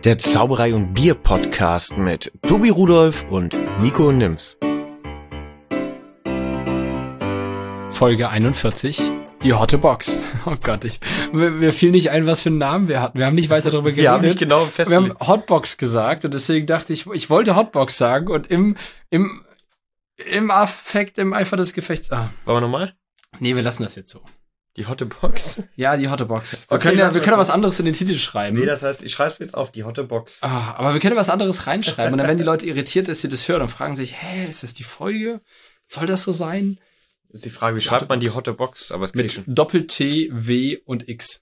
Der Zauberei und Bier Podcast mit Tobi Rudolph und Nico Nims. Folge 41, die Hotte Box. Oh Gott, mir fiel nicht ein, was für einen Namen wir hatten. Wir haben nicht weiter darüber geredet. Wir haben nicht genau festgelegt. Wir haben Hotbox gesagt und deswegen dachte ich wollte Hotbox sagen und im Affekt, im Eifer des Gefechts. Wollen wir nochmal? Nee, wir lassen das jetzt so. Die Hotte Box? Ja, die Hotte Box. Wir Okay, können ja was anderes in den Titel schreiben. Nee, das heißt, ich schreibe jetzt auf, die Hotte Box. Aber wir können was anderes reinschreiben und dann werden die Leute irritiert, dass sie das hören und fragen sich, ist das die Folge? Soll das so sein? Das ist die Frage, wie schreibt man die Hotte Box? Aber es mit Doppel-T, W und X.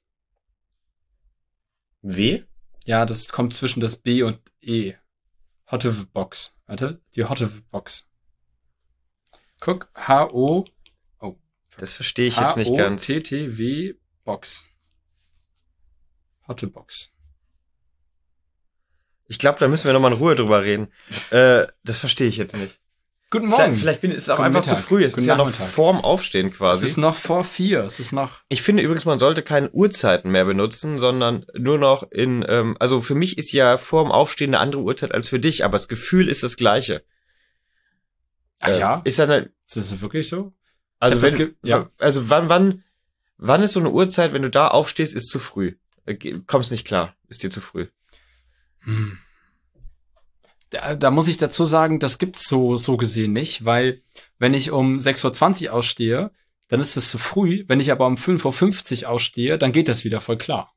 W? Ja, das kommt zwischen das B und E. Hotte Box. Warte, die Hotte Box. Guck, H-O. Oh. Das verstehe ich jetzt nicht ganz. H-O-T-T-W Box. Hotte Box. Ich glaube, da müssen wir nochmal in Ruhe drüber reden. Das verstehe ich jetzt nicht. Guten Morgen. Vielleicht ist es auch einfach zu früh. Es ist ja noch vorm Aufstehen quasi. Es ist noch vor 4. Ich finde übrigens, man sollte keine Uhrzeiten mehr benutzen, sondern nur noch also für mich ist ja vorm Aufstehen eine andere Uhrzeit als für dich, aber das Gefühl ist das gleiche. Ach ja? Ist das wirklich so? Also also wann ist so eine Uhrzeit, wenn du da aufstehst, ist zu früh? Kommst nicht klar, ist dir zu früh. Da muss ich dazu sagen, das gibt's so gesehen nicht, weil wenn ich um 6:20 Uhr ausstehe, dann ist es zu früh. Wenn ich aber um 5:50 Uhr ausstehe, dann geht das wieder voll klar.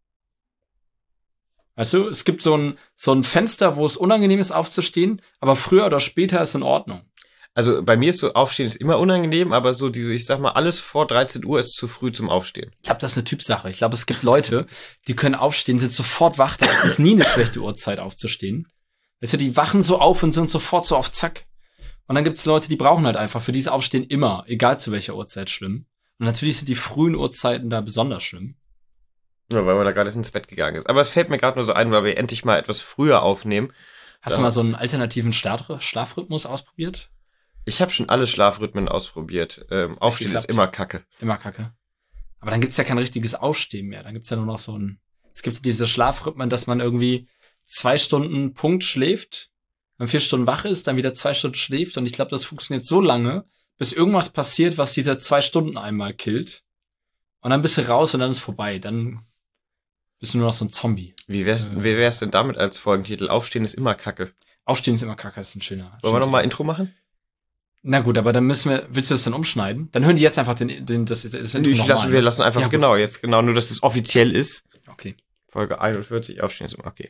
Weißt du, es gibt so ein Fenster, wo es unangenehm ist aufzustehen, aber früher oder später ist in Ordnung. Also bei mir ist so, Aufstehen ist immer unangenehm, aber so ich sag mal, alles vor 13 Uhr ist zu früh zum Aufstehen. Ich glaube, das ist eine Typsache. Ich glaube, es gibt Leute, die können aufstehen, sind sofort wach, da ist nie eine schlechte Uhrzeit aufzustehen. Weißt du, die wachen so auf und sind sofort so auf Zack. Und dann gibt's Leute, die brauchen halt einfach für dieses Aufstehen immer, egal zu welcher Uhrzeit, schlimm. Und natürlich sind die frühen Uhrzeiten da besonders schlimm. Ja, weil man da gerade ins Bett gegangen ist. Aber es fällt mir gerade nur so ein, weil wir endlich mal etwas früher aufnehmen. Hast du mal so einen alternativen Schlafrhythmus ausprobiert? Ich habe schon alle Schlafrhythmen ausprobiert. Aufstehen ist immer Kacke. Immer Kacke. Aber dann gibt's ja kein richtiges Aufstehen mehr. Dann gibt's ja nur noch es gibt diese Schlafrhythmen, dass man irgendwie 2 Stunden Punkt schläft, dann 4 Stunden wach ist, dann wieder 2 Stunden schläft. Und ich glaube, das funktioniert so lange, bis irgendwas passiert, was diese 2 Stunden einmal killt. Und dann bist du raus und dann ist vorbei. Dann bist du nur noch so ein Zombie. Wie wär's denn damit als Folgentitel? Aufstehen ist immer Kacke. Aufstehen ist immer Kacke, ist ein schöner. Wollen wir nochmal Intro machen? Na gut, aber dann willst du das dann umschneiden? Dann hören die jetzt einfach das Intro nochmal. Wir lassen einfach, ja, nur dass es offiziell ist. Okay. Folge 41, Aufstehen ist immer okay.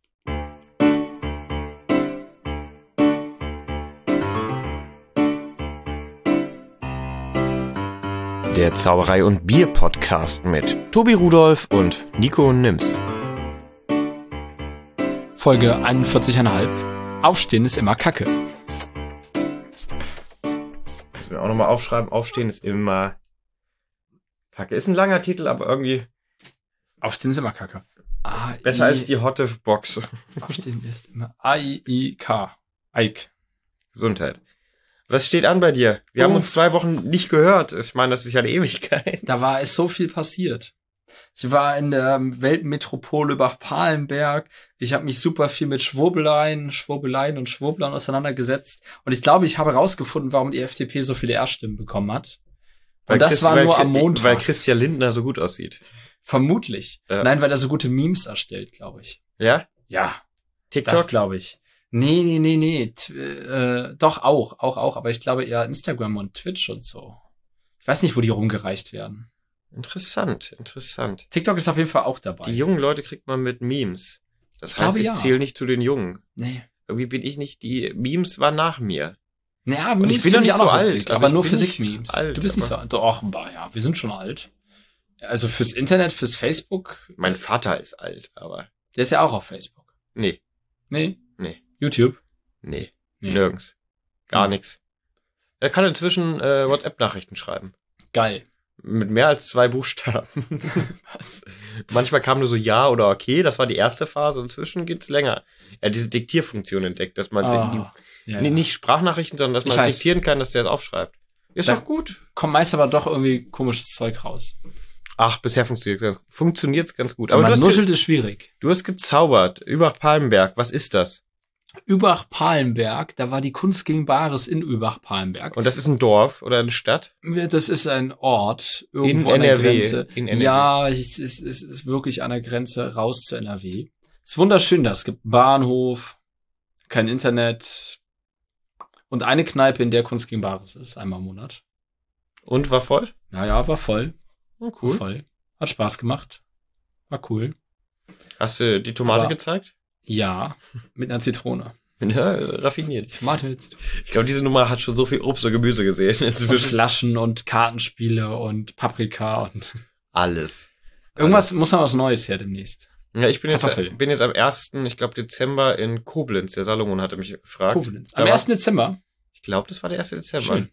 Der Zauberei und Bier Podcast mit Tobi Rudolph und Nico Nims. Folge 41,5. Aufstehen ist immer Kacke. Müssen wir auch nochmal aufschreiben. Aufstehen ist immer Kacke. Ist ein langer Titel, aber irgendwie... Aufstehen ist immer Kacke. Besser als die Hotte Box. Aufstehen ist immer A-I-I-K. Eik. Gesundheit. Was steht an bei dir? Wir haben uns 2 Wochen nicht gehört. Ich meine, das ist ja eine Ewigkeit. Da war es so viel passiert. Ich war in der Weltmetropole Bach-Palenberg. Ich habe mich super viel mit Schwurbeleien und Schwurblern auseinandergesetzt. Und ich glaube, ich habe herausgefunden, warum die FDP so viele Erststimmen bekommen hat. Und das war nur am Montag. Weil Christian Lindner so gut aussieht. Vermutlich. Ja. Nein, weil er so gute Memes erstellt, glaube ich. Ja? Ja. TikTok? Das glaube ich. Nee. Doch auch. Aber ich glaube eher Instagram und Twitch und so. Ich weiß nicht, wo die rumgereicht werden. Interessant. TikTok ist auf jeden Fall auch dabei. Die jungen Leute kriegt man mit Memes. Das heißt, ich zähle nicht zu den Jungen. Nee. Irgendwie bin ich nicht, die Memes waren nach mir. Naja, und ich bin doch nicht so alt. Aber nur Physik-Memes. Du bist nicht so alt. Doch, ja, wir sind schon alt. Also fürs Internet, fürs Facebook. Mein Vater ist alt, aber... Der ist ja auch auf Facebook. Nee. YouTube? Nee. Nirgends. Gar nichts. Er kann inzwischen WhatsApp-Nachrichten schreiben. Geil. Mit mehr als 2 Buchstaben. Was? Manchmal kam nur so ja oder okay, das war die erste Phase. Inzwischen geht's länger. Er hat diese Diktierfunktion entdeckt, dass man nicht Sprachnachrichten, sondern dass man es diktieren kann, dass der es aufschreibt. Ist doch gut. Kommt meist aber doch irgendwie komisches Zeug raus. Ach, bisher funktioniert's ganz gut. Aber Aber man nuschelt ist schwierig. du hast gezaubert. Übach-Palenberg, was ist das? Übach-Palenberg, da war die Kunst gegen Bares in Übach-Palenberg. Und das ist ein Dorf oder eine Stadt? Das ist ein Ort irgendwo In an der NRW. Grenze. In NRW. Ja, es ist wirklich an der Grenze raus zu NRW. Es ist wunderschön da. Es gibt einen Bahnhof, kein Internet und eine Kneipe, in der Kunst gegen Bares ist, einmal im Monat. Und war voll? Naja, war voll. Oh, War voll. Hat Spaß gemacht. War cool. Hast du die Tomate Aber- gezeigt? Ja, mit einer Zitrone. Ja, raffiniert. Tomate mit Zitrone. Ich glaube, diese Nummer hat schon so viel Obst und Gemüse gesehen. Und Inzwischen Flaschen und Kartenspiele und Paprika und alles. irgendwas muss noch was Neues her demnächst. Ja, ich bin Kartoffel. jetzt am 1., ich glaube, Dezember in Koblenz. Der Salomon hatte mich gefragt. Koblenz. Da Am war- 1. Dezember. Ich glaube, das war der 1. Dezember. Schön.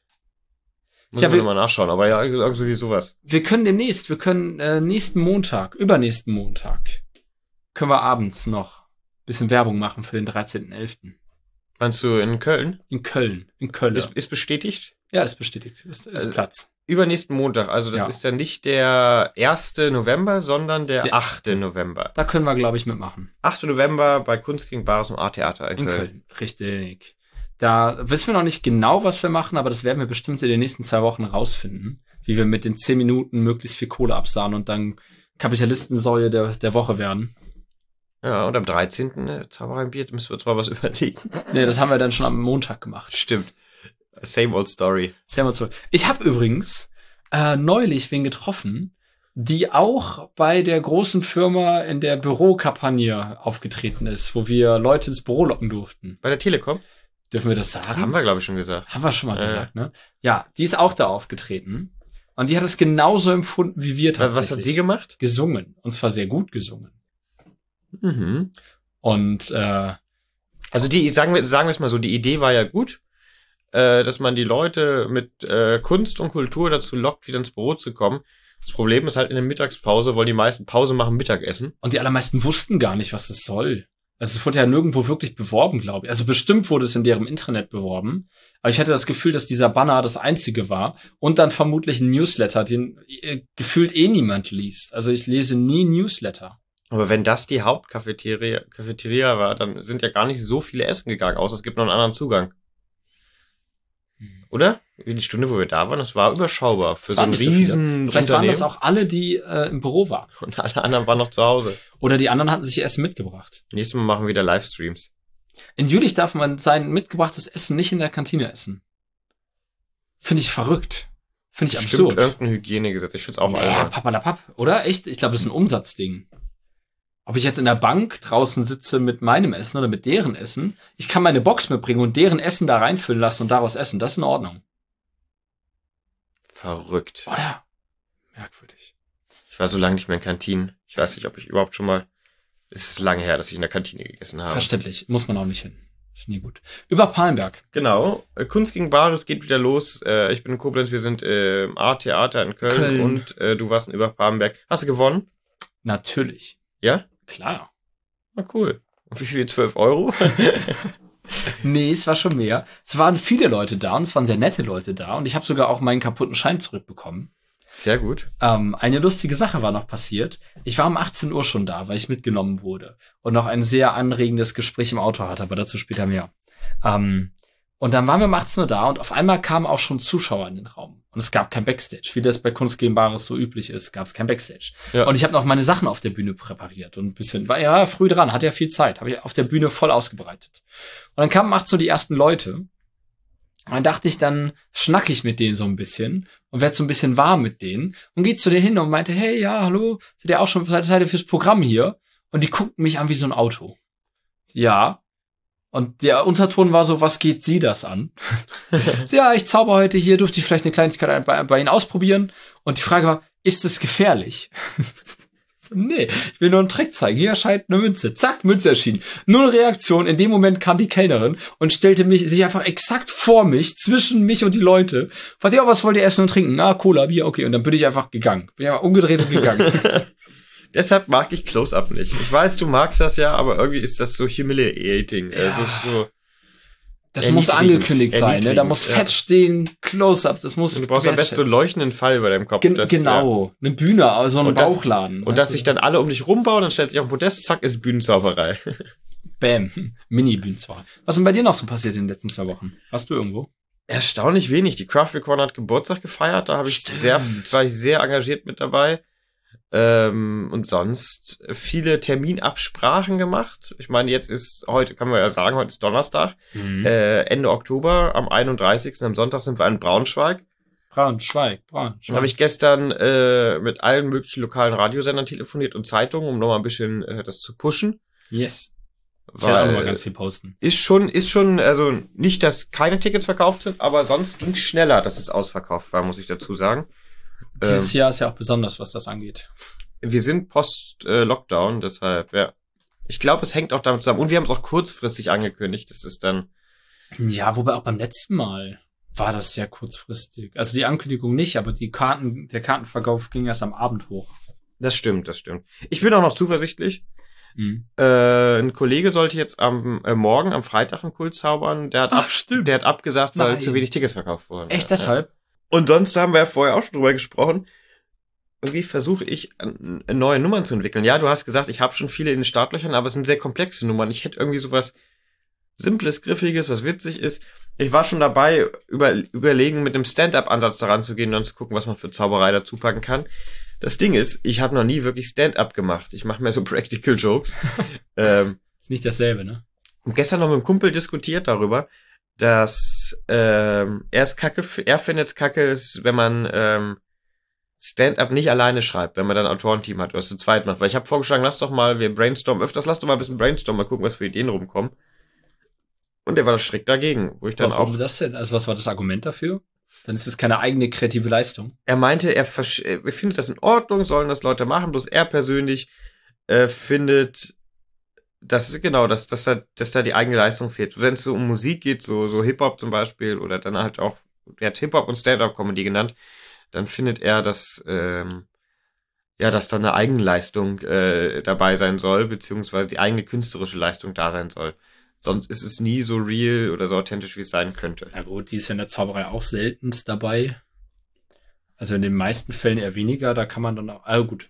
Muss Ja, man wir- mal nachschauen, aber ja, irgendwie sowas. Wir können nächsten Montag, übernächsten Montag, können wir abends noch ein bisschen Werbung machen für den 13.11. Meinst du in Köln? In Köln. In Köln. Ist bestätigt? Ja, ist bestätigt. Ist Also- Platz. Übernächsten Montag. Also das Ja. ist dann nicht der 1. November, sondern der Der 8. November. Da können wir, glaube ich, mitmachen. 8. November bei Kunst gegen Bares im A-Theater in In Köln. Köln. Richtig. Da wissen wir noch nicht genau, was wir machen, aber das werden wir bestimmt in den nächsten 2 Wochen rausfinden. Wie wir mit den 10 Minuten möglichst viel Kohle absahen und dann Kapitalistensäule der Woche werden. Ja, und am 13. Zauberer im Bier, müssen wir uns mal was überlegen. Nee, das haben wir dann schon am Montag gemacht. Stimmt. Same old story. Sehr mal zurück. Ich habe übrigens neulich wen getroffen, die auch bei der großen Firma in der Bürokampagne aufgetreten ist, wo wir Leute ins Büro locken durften. Bei der Telekom? Dürfen wir das sagen? Haben wir, glaube ich, schon gesagt. Haben wir schon mal gesagt, ne? Ja, die ist auch da aufgetreten. Und die hat es genauso empfunden wie wir tatsächlich. Was hat sie gemacht? Gesungen. Und zwar sehr gut gesungen. Mhm. Und Also sagen wir es mal so, die Idee war ja gut, dass man die Leute mit Kunst und Kultur dazu lockt, wieder ins Büro zu kommen. Das Problem ist halt, in der Mittagspause wollen die meisten Pause machen, Mittagessen. Und die allermeisten wussten gar nicht, was das soll. Also es wurde ja nirgendwo wirklich beworben, glaube ich. Also bestimmt wurde es in deren Intranet beworben. Aber ich hatte das Gefühl, dass dieser Banner das einzige war. Und dann vermutlich ein Newsletter, den gefühlt niemand liest. Also ich lese nie Newsletter. Aber wenn das die Hauptcafeteria war, dann sind ja gar nicht so viele essen gegangen, außer es gibt noch einen anderen Zugang. Oder? Wie die Stunde, wo wir da waren, das war überschaubar für Das so waren ein nicht so viele. riesen Vielleicht waren das Unternehmen. auch alle, die im Büro waren. Und alle anderen waren noch zu Hause. Oder die anderen hatten sich Essen mitgebracht. Nächstes Mal machen wir wieder Livestreams. In Jülich darf man sein mitgebrachtes Essen nicht in der Kantine essen. Finde ich verrückt. Finde ich Stimmt, absurd. irgendein Hygienegesetz. Ich find's auch Ja, albern. papalapap, oder? Echt? Ich glaube, das ist ein Umsatzding. Ob ich jetzt in der Bank draußen sitze mit meinem Essen oder mit deren Essen, ich kann meine Box mitbringen und deren Essen da reinfüllen lassen und daraus essen. Das ist in Ordnung. Verrückt. Oder? Merkwürdig. Ich war so lange nicht mehr in Kantinen. Ich weiß nicht, ob ich überhaupt schon mal... Es ist lange her, dass ich in der Kantine gegessen habe. Verständlich. Muss man auch nicht hin. Ist nie gut. Über Palenberg. Genau. Kunst gegen Bares geht wieder los. Ich bin in Koblenz, wir sind im A-Theater in Köln, und du warst in Übach-Palenberg. Hast du gewonnen? Natürlich. Ja? Klar. Na cool. Und wie viel? 12 Euro? Nee, es war schon mehr. Es waren viele Leute da und es waren sehr nette Leute da und ich habe sogar auch meinen kaputten Schein zurückbekommen. Sehr gut. Eine lustige Sache war noch passiert. Ich war um 18 Uhr schon da, weil ich mitgenommen wurde und noch ein sehr anregendes Gespräch im Auto hatte, aber dazu später mehr. Und dann waren wir um 18 Uhr da und auf einmal kamen auch schon Zuschauer in den Raum. Und es gab kein Backstage. Wie das bei Kunst gegen Bares so üblich ist, gab es kein Backstage. Ja. Und ich habe noch meine Sachen auf der Bühne präpariert und ein bisschen, war ja früh dran, hatte ja viel Zeit, habe ich auf der Bühne voll ausgebreitet. Und dann kamen um 18 Uhr die ersten Leute. Und dann dachte ich, dann schnack ich mit denen so ein bisschen und werd so ein bisschen warm mit denen und geht zu denen hin und meinte, hey, ja, hallo, seid ihr auch schon, seid ihr fürs Programm hier? Und die guckten mich an wie so ein Auto. Ja. Und der Unterton war so, was geht Sie das an? Ja, ich zauber heute hier, durfte ich vielleicht eine Kleinigkeit bei Ihnen ausprobieren? Und die Frage war, ist es gefährlich? Nee, ich will nur einen Trick zeigen. Hier erscheint eine Münze. Zack, Münze erschienen. Null Reaktion. In dem Moment kam die Kellnerin und stellte sich einfach exakt vor mich, zwischen mich und die Leute. Fragte, ja, was wollt ihr essen und trinken? Ah, Cola, Bier, okay. Und dann bin ich einfach gegangen. Bin einfach umgedreht und gegangen. Deshalb mag ich Close-Up nicht. Ich weiß, du magst das ja, aber irgendwie ist das so humiliating. Ja. So, Das muss angekündigt sein, ne? Da muss fett stehen, Close-Ups, das muss. Und du brauchst am besten so einen leuchtenden Fall über deinem Kopf. Genau, eine Bühne, also ein Bauchladen. Und dass sich dann alle um dich rumbauen, dann stellt sich auf den Podest, zack, ist Bühnenzauberei. Bam, Mini-Bühnenzauberei. Was ist denn bei dir noch so passiert in den letzten 2 Wochen? Warst du irgendwo? Erstaunlich wenig. Die Craft Corner hat Geburtstag gefeiert, da war ich sehr engagiert mit dabei. Und sonst viele Terminabsprachen gemacht. Ich meine, heute kann man ja sagen, heute ist Donnerstag, Ende Oktober, am 31. Am Sonntag sind wir in Braunschweig. Braunschweig. Dann habe ich gestern mit allen möglichen lokalen Radiosendern telefoniert und Zeitungen, um nochmal ein bisschen das zu pushen. Yes. Ich werde auch nochmal ganz viel posten. Ist schon, also nicht, dass keine Tickets verkauft sind, aber sonst ging es schneller, dass es ausverkauft war, muss ich dazu sagen. Dieses Jahr ist ja auch besonders, was das angeht. Wir sind post-Lockdown, deshalb, ja. Ich glaube, es hängt auch damit zusammen. Und wir haben es auch kurzfristig angekündigt. Das ist dann... Ja, wobei auch beim letzten Mal war das sehr kurzfristig. Also die Ankündigung nicht, aber der Kartenverkauf ging erst am Abend hoch. Das stimmt. Ich bin auch noch zuversichtlich. Ein Kollege sollte jetzt morgen, am Freitag, einen Kult zaubern. Der hat abgesagt, weil zu wenig Tickets verkauft wurden. Echt deshalb? Und sonst haben wir ja vorher auch schon drüber gesprochen. Irgendwie versuche ich, neue Nummern zu entwickeln. Ja, du hast gesagt, ich habe schon viele in den Startlöchern, aber es sind sehr komplexe Nummern. Ich hätte irgendwie sowas Simples, Griffiges, was witzig ist. Ich war schon dabei, überlegen, mit einem Stand-Up-Ansatz daran zu gehen und dann zu gucken, was man für Zauberei dazu packen kann. Das Ding ist, ich habe noch nie wirklich Stand-Up gemacht. Ich mache mehr so Practical Jokes. Ist nicht dasselbe, ne? Und gestern noch mit einem Kumpel diskutiert darüber, dass er findet es kacke, wenn man Stand-up nicht alleine schreibt, wenn man dann ein Autorenteam hat oder es zu zweit macht. Weil ich habe vorgeschlagen, lass doch mal ein bisschen brainstormen, mal gucken, was für Ideen rumkommen. Und der war da strikt dagegen, wo ich dann Warum das denn? Also was war das Argument dafür? Dann ist es keine eigene kreative Leistung. Er meinte, er findet das in Ordnung, sollen das Leute machen, bloß er persönlich findet, dass da die eigene Leistung fehlt. Wenn es so um Musik geht, so Hip-Hop zum Beispiel, oder dann halt auch, er hat Hip-Hop und Stand-Up-Comedy genannt, dann findet er, dass da eine Eigenleistung dabei sein soll, beziehungsweise die eigene künstlerische Leistung da sein soll. Sonst ist es nie so real oder so authentisch, wie es sein könnte. Ja gut, die ist ja in der Zauberei auch seltenst dabei. Also in den meisten Fällen eher weniger, da kann man dann auch, gut.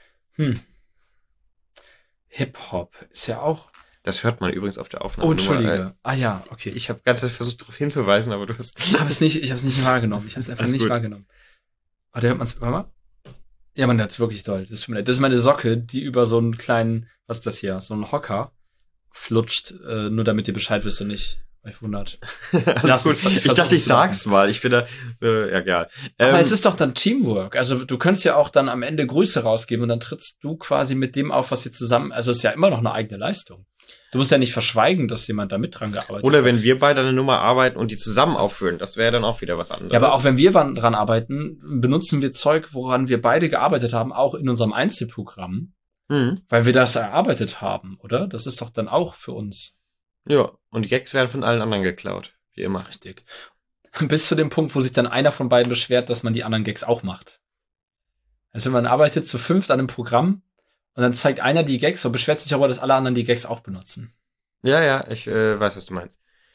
Hip-Hop ist ja auch... Das hört man übrigens auf der Aufnahme. Oh, Entschuldige. Ja, okay. Ich habe ganz versucht, darauf hinzuweisen, aber du hast... Ich habe es nicht wahrgenommen. Ich habe es einfach nicht wahrgenommen. Da hört man es, warte mal. Ja, man hört es wirklich doll. Das ist meine Socke, die über so einen kleinen, was ist das hier, so einen Hocker flutscht, nur damit ihr Bescheid wisst und nicht euch wundert. Alles gut. Ich dachte, ich sag's mal. Ich bin da, egal. Aber es ist doch dann Teamwork. Also du könntest ja auch dann am Ende Grüße rausgeben und dann trittst du quasi mit dem auf, was ihr zusammen, also es ist ja immer noch eine eigene Leistung. Du musst ja nicht verschweigen, dass jemand da mit dran gearbeitet hat. Oder wenn wir beide eine Nummer arbeiten und die zusammen aufführen, das wäre dann auch wieder was anderes. Ja, aber auch wenn wir dran arbeiten, benutzen wir Zeug, woran wir beide gearbeitet haben, auch in unserem Einzelprogramm. Weil wir das erarbeitet haben, oder? Das ist doch dann auch für uns. Ja, und die Gags werden von allen anderen geklaut. Wie immer. Richtig. Bis zu dem Punkt, wo sich dann einer von beiden beschwert, dass man die anderen Gags auch macht. Also man arbeitet zu 5 an einem Programm und dann zeigt einer die Gags und beschwert sich aber, dass alle anderen die Gags auch benutzen. Ja, ich weiß, was du meinst.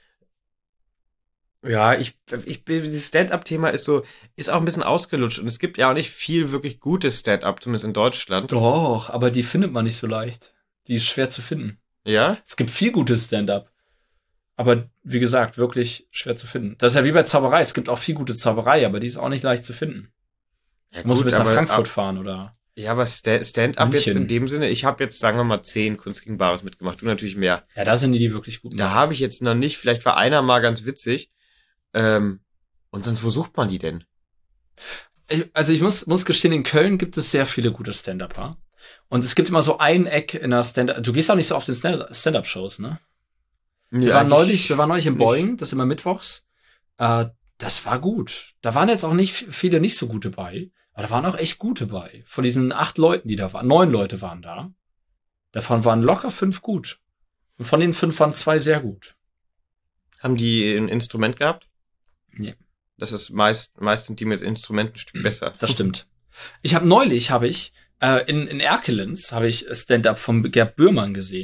Ja, dieses Stand-Up-Thema ist auch ein bisschen ausgelutscht und es gibt ja auch nicht viel wirklich gutes Stand-Up, zumindest in Deutschland. Doch, aber die findet man nicht so leicht. Die ist schwer zu finden. Ja? Es gibt viel gutes Stand-Up. Aber wie gesagt, wirklich schwer zu finden. Das ist ja wie bei Zauberei. Es gibt auch viel gute Zauberei, aber die ist auch nicht leicht zu finden. Ja, du musst bis nach Frankfurt fahren, oder? Ja, aber Stand-Up jetzt in dem Sinne, ich habe jetzt, sagen wir mal, 10 Kunst gegen Bares mitgemacht. Du natürlich mehr. Ja, da sind die wirklich gut. Da habe ich jetzt noch nicht, vielleicht war einer mal ganz witzig. Und sonst, wo sucht man die denn? Ich muss gestehen, in Köln gibt es sehr viele gute Stand-Upper. Und es gibt immer so ein Eck in der Stand-Up. Du gehst auch nicht so auf den Stand-Up-Shows, ne? Wir waren neulich im Boeing, das ist immer mittwochs. Das war gut. Da waren jetzt auch nicht viele nicht so gute bei. Aber da waren auch echt gute bei. Von diesen 8 Leuten, die da waren, 9 Leute waren da. Davon waren locker 5 gut. Und von den 5 waren 2 sehr gut. Haben die ein Instrument gehabt? Nee. Das ist meist sind die mit Instrumenten ein Stück besser. Das stimmt. Neulich habe ich in Erkelenz habe ich Stand-up von Gerd Bührmann gesehen.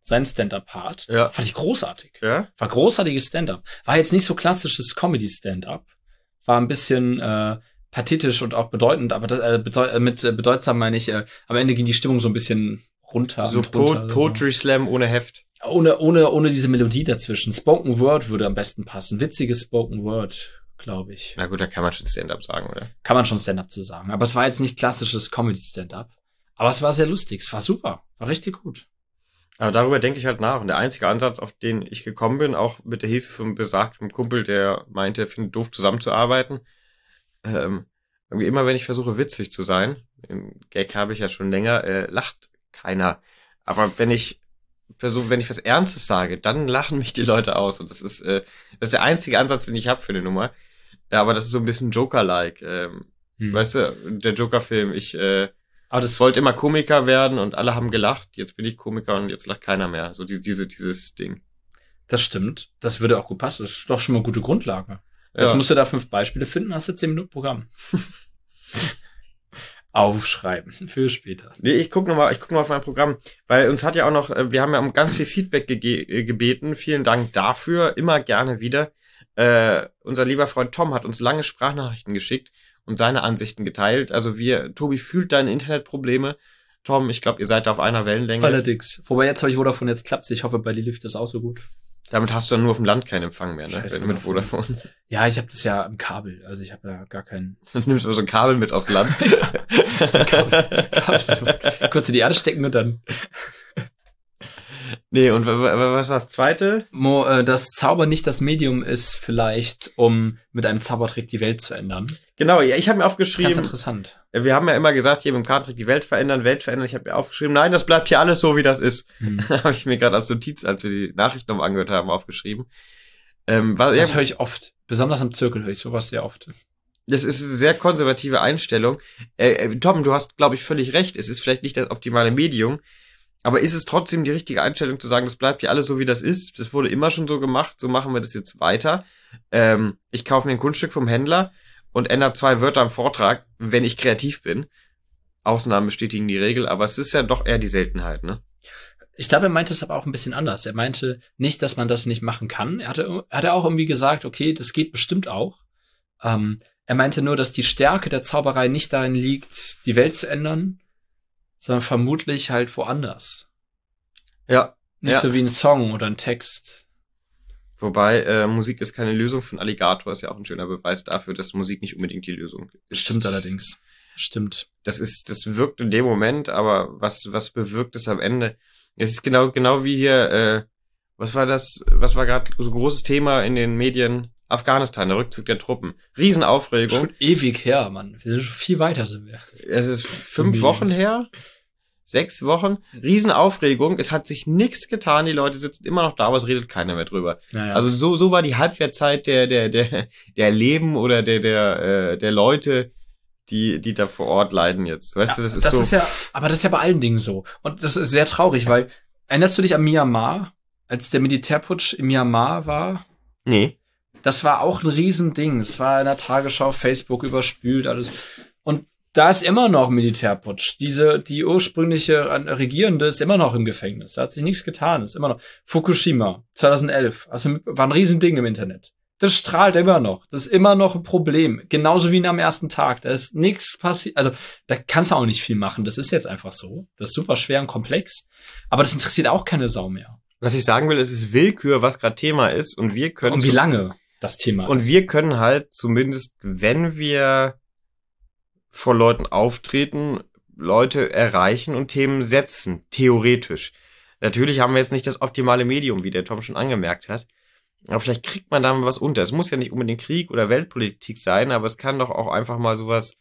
sein Stand-Up-Part. Ja. Fand ich großartig. Ja? War großartiges Stand-Up. War jetzt nicht so klassisches Comedy-Stand-Up. War ein bisschen pathetisch und auch bedeutend, aber mit bedeutsam meine ich, am Ende ging die Stimmung so ein bisschen runter. So und runter. Poetry Slam ohne Heft. Ohne diese Melodie dazwischen. Spoken Word würde am besten passen. Witziges Spoken Word, glaube ich. Na gut, da kann man schon Stand-Up sagen, oder? Kann man schon Stand-Up zu sagen. Aber es war jetzt nicht klassisches Comedy-Stand-Up. Aber es war sehr lustig. Es war super. War richtig gut. Aber darüber denke ich halt nach. Und der einzige Ansatz, auf den ich gekommen bin, auch mit der Hilfe von besagtem Kumpel, der meinte, er findet doof zusammenzuarbeiten. Irgendwie immer, wenn ich versuche, witzig zu sein, im Gag habe ich ja schon länger, lacht keiner. Aber wenn ich was Ernstes sage, dann lachen mich die Leute aus. Und das ist der einzige Ansatz, den ich habe für eine Nummer. Ja, aber das ist so ein bisschen Joker-like. Weißt du, der Joker-Film, aber das wollte immer Komiker werden und alle haben gelacht. Jetzt bin ich Komiker und jetzt lacht keiner mehr. So dieses Ding. Das stimmt. Das würde auch gut passen. Das ist doch schon mal eine gute Grundlage. Jetzt musst du da 5 Beispiele finden, hast du 10 Minuten Programm. Aufschreiben für später. Nee, ich guck noch mal auf mein Programm, weil uns hat ja auch noch, wir haben ja um ganz viel Feedback gebeten. Vielen Dank dafür, immer gerne wieder. Unser lieber Freund Tom hat uns lange Sprachnachrichten geschickt und seine Ansichten geteilt. Also Tobi fühlt deine Internetprobleme. Tom, ich glaube, ihr seid da auf einer Wellenlänge. Allerdings. Wobei jetzt habe ich Vodafone, jetzt klappt's. Ich hoffe, bei dir läuft das auch so gut. Damit hast du dann nur auf dem Land keinen Empfang mehr, ne? Scheiße, wenn du mit Vodafone. Ja, ich habe das ja im Kabel. Also ich habe ja gar keinen. Du nimmst aber so ein Kabel mit aufs Land. Kabel. Kurz in die Erde stecken und dann. Nee, und was war das zweite? Das Zauber nicht das Medium ist vielleicht, um mit einem Zaubertrick die Welt zu ändern. Genau, ja, ich habe mir aufgeschrieben. Ganz interessant. Wir haben ja immer gesagt, hier mit dem Kartentrick die Welt verändern. Ich habe mir aufgeschrieben, nein, das bleibt hier alles so, wie das ist. Habe ich mir gerade als Notiz, als wir die Nachricht nochmal angehört haben, aufgeschrieben. Das höre ich oft. Besonders im Zirkel höre ich sowas sehr oft. Das ist eine sehr konservative Einstellung. Tom, du hast, glaube ich, völlig recht. Es ist vielleicht nicht das optimale Medium. Aber ist es trotzdem die richtige Einstellung zu sagen, das bleibt hier alles so, wie das ist? Das wurde immer schon so gemacht, so machen wir das jetzt weiter. Ich kaufe mir ein Kunststück vom Händler und ändere 2 Wörter am Vortrag, wenn ich kreativ bin. Ausnahmen bestätigen die Regel, aber es ist ja doch eher die Seltenheit, ne? Ich glaube, er meinte es aber auch ein bisschen anders. Er meinte nicht, dass man das nicht machen kann. Er hatte auch irgendwie gesagt, okay, das geht bestimmt auch. Er meinte nur, dass die Stärke der Zauberei nicht darin liegt, die Welt zu ändern, sondern vermutlich halt woanders. Ja. Nicht so wie ein Song oder ein Text. Wobei, Musik ist keine Lösung. Von Alligator ist ja auch ein schöner Beweis dafür, dass Musik nicht unbedingt die Lösung ist. Stimmt allerdings. Stimmt. Das wirkt in dem Moment, aber was bewirkt es am Ende? Es ist genau wie hier, was war gerade so ein großes Thema in den Medien? Afghanistan, der Rückzug der Truppen. Riesenaufregung. Schon ewig her, Mann. Wir sind schon viel weiter sind wir. Es ist 5 Wochen her. 6 Wochen. Riesenaufregung. Es hat sich nichts getan. Die Leute sitzen immer noch da, aber es redet keiner mehr drüber. Naja. Also so war die Halbwertszeit der Leben oder der Leute, die da vor Ort leiden jetzt. Weißt du, das ist so. Aber das ist ja bei allen Dingen so. Und das ist sehr traurig, weil, erinnerst du dich an Myanmar? Als der Militärputsch in Myanmar war? Nee. Das war auch ein Riesending. Es war in der Tagesschau, Facebook überspült, alles. Und da ist immer noch Militärputsch. Die ursprüngliche Regierende ist immer noch im Gefängnis. Da hat sich nichts getan. Ist immer noch. Fukushima, 2011. Also war ein Riesending im Internet. Das strahlt immer noch. Das ist immer noch ein Problem. Genauso wie am ersten Tag. Da ist nichts passiert. Also, da kannst du auch nicht viel machen. Das ist jetzt einfach so. Das ist super schwer und komplex. Aber das interessiert auch keine Sau mehr. Was ich sagen will, es ist Willkür, was gerade Thema ist. Und wir können. Und wie lange das Thema ist. Und wir können halt zumindest, wenn wir vor Leuten auftreten, Leute erreichen und Themen setzen. Theoretisch. Natürlich haben wir jetzt nicht das optimale Medium, wie der Tom schon angemerkt hat. Aber vielleicht kriegt man da mal was unter. Es muss ja nicht unbedingt Krieg oder Weltpolitik sein, aber es kann doch auch einfach mal sowas,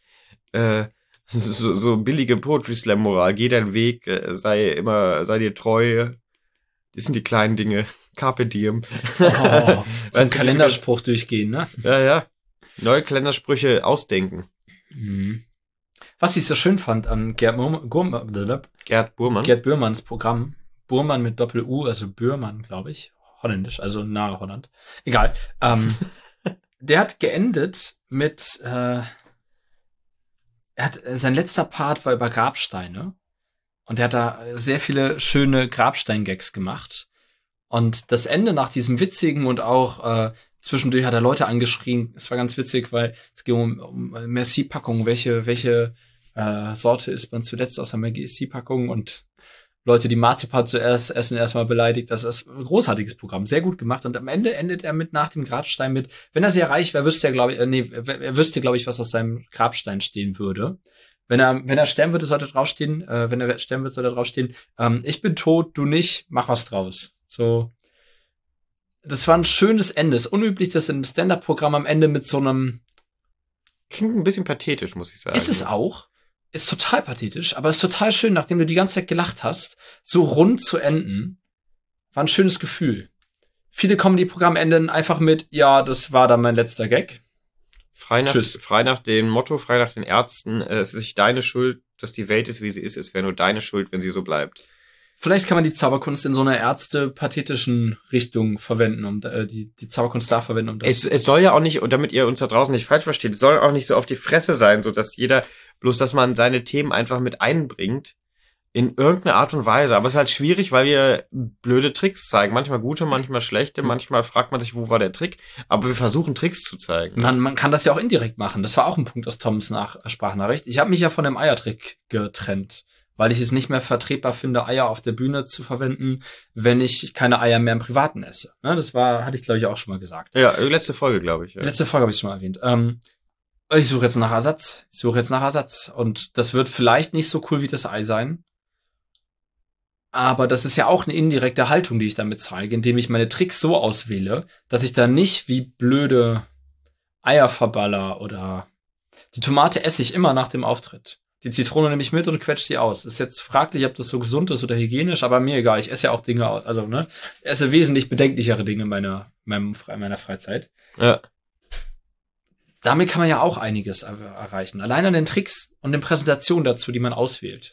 so billige Poetry-Slam-Moral. Geh deinen Weg, sei dir treu. Das sind die kleinen Dinge. Carpe diem. Oh, so ein Kalenderspruch durchgehen, ne? Ja. Neue Kalendersprüche ausdenken. Mhm. Was ich so schön fand an Gerd Bührmanns Programm. Burmann mit Doppel-U, also Bührmann, glaube ich. Holländisch, also nahe Holland. Egal. Der hat geendet mit, sein letzter Part war über Grabsteine. Und der hat da sehr viele schöne Grabstein-Gags gemacht. Und das Ende nach diesem witzigen und auch zwischendurch hat er Leute angeschrien. Es war ganz witzig, weil es ging um Merci-Packungen. Welche Sorte isst man zuletzt aus einer Merci-Packung? Und Leute, die Marzipan zuerst essen, erstmal beleidigt. Das ist ein großartiges Programm, sehr gut gemacht. Und am Ende endet er nach dem Grabstein mit, wenn er sehr reich wäre, wüsste er, glaube ich, was aus seinem Grabstein stehen würde. Wenn er sterben würde, sollte draufstehen, ich bin tot, du nicht, mach was draus. So. Das war ein schönes Ende. Es ist unüblich, dass in einem Stand-Up-Programm am Ende mit so einem... Klingt ein bisschen pathetisch, muss ich sagen. Ist es auch. Ist total pathetisch, aber ist total schön, nachdem du die ganze Zeit gelacht hast, so rund zu enden. War ein schönes Gefühl. Viele Comedy-Programme enden einfach mit, ja, das war dann mein letzter Gag. Frei nach dem Motto, frei nach den Ärzten, es ist nicht deine Schuld, dass die Welt ist, wie sie ist, es wäre nur deine Schuld, wenn sie so bleibt. Vielleicht kann man die Zauberkunst in so einer ärzte-pathetischen Richtung verwenden, die Zauberkunst da verwenden. Es soll ja auch nicht, und damit ihr uns da draußen nicht falsch versteht, es soll auch nicht so auf die Fresse sein, so dass dass man seine Themen einfach mit einbringt, in irgendeiner Art und Weise. Aber es ist halt schwierig, weil wir blöde Tricks zeigen. Manchmal gute, manchmal schlechte, manchmal fragt man sich, wo war der Trick? Aber wir versuchen Tricks zu zeigen. Man kann das ja auch indirekt machen. Das war auch ein Punkt aus Toms Sprachnachricht. Ich habe mich ja von dem Eiertrick getrennt, weil ich es nicht mehr vertretbar finde, Eier auf der Bühne zu verwenden, wenn ich keine Eier mehr im Privaten esse. Ne, hatte ich, glaube ich, auch schon mal gesagt. Ja, letzte Folge, glaube ich. Ja. Letzte Folge habe ich schon mal erwähnt. Ich suche jetzt nach Ersatz. Und das wird vielleicht nicht so cool wie das Ei sein. Aber das ist ja auch eine indirekte Haltung, die ich damit zeige, indem ich meine Tricks so auswähle, dass ich da nicht wie blöde Eier verballer oder die Tomate esse ich immer nach dem Auftritt. Die Zitrone nehme ich mit und quetsche sie aus. Ist jetzt fraglich, ob das so gesund ist oder hygienisch, aber mir egal. Ich esse ja auch Dinge, esse wesentlich bedenklichere Dinge in meiner Freizeit. Ja. Damit kann man ja auch einiges erreichen. Allein an den Tricks und den Präsentationen dazu, die man auswählt.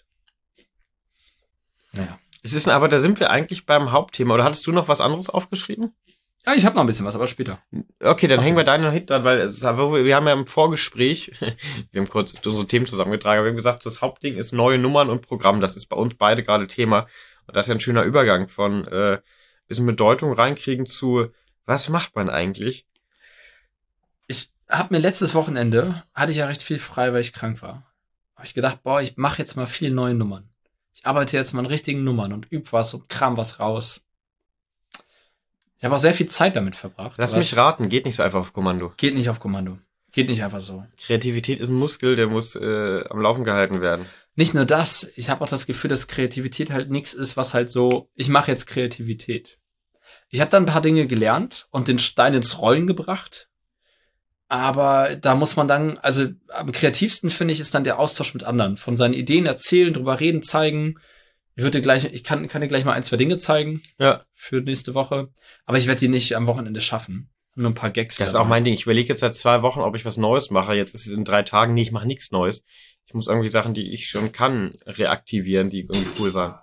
Naja. Aber da sind wir eigentlich beim Hauptthema. Oder hattest du noch was anderes aufgeschrieben? Ja, ich habe noch ein bisschen was, aber später. Okay, dann hängen wir da noch hinten dran, weil wir haben ja im Vorgespräch, wir haben kurz unsere Themen zusammengetragen, wir haben gesagt, das Hauptding ist neue Nummern und Programm. Das ist bei uns beide gerade Thema. Und das ist ja ein schöner Übergang von bisschen Bedeutung reinkriegen zu, was macht man eigentlich? Ich habe mir letztes Wochenende, hatte ich ja recht viel frei, weil ich krank war. Habe ich gedacht, ich mache jetzt mal viel neue Nummern. Ich arbeite jetzt mal an richtigen Nummern und üb was und kram was raus. Ich habe auch sehr viel Zeit damit verbracht. Lass mich raten, geht nicht so einfach auf Kommando. Geht nicht auf Kommando. Geht nicht einfach so. Kreativität ist ein Muskel, der muss am Laufen gehalten werden. Nicht nur das, ich habe auch das Gefühl, dass Kreativität halt nichts ist, was halt so, ich mache jetzt Kreativität. Ich habe dann ein paar Dinge gelernt und den Stein ins Rollen gebracht. Aber da muss man dann, also am kreativsten finde ich, ist dann der Austausch mit anderen. Von seinen Ideen erzählen, drüber reden, zeigen. Ich kann dir gleich mal 1, 2 Dinge zeigen. Ja. Für nächste Woche. Aber ich werde die nicht am Wochenende schaffen. Nur ein paar Gags. Das ist auch mein Ding. Ich überlege jetzt seit 2 Wochen, ob ich was Neues mache. Jetzt ist es in 3 Tagen. Nee, ich mache nichts Neues. Ich muss irgendwie Sachen, die ich schon kann, reaktivieren, die irgendwie cool waren.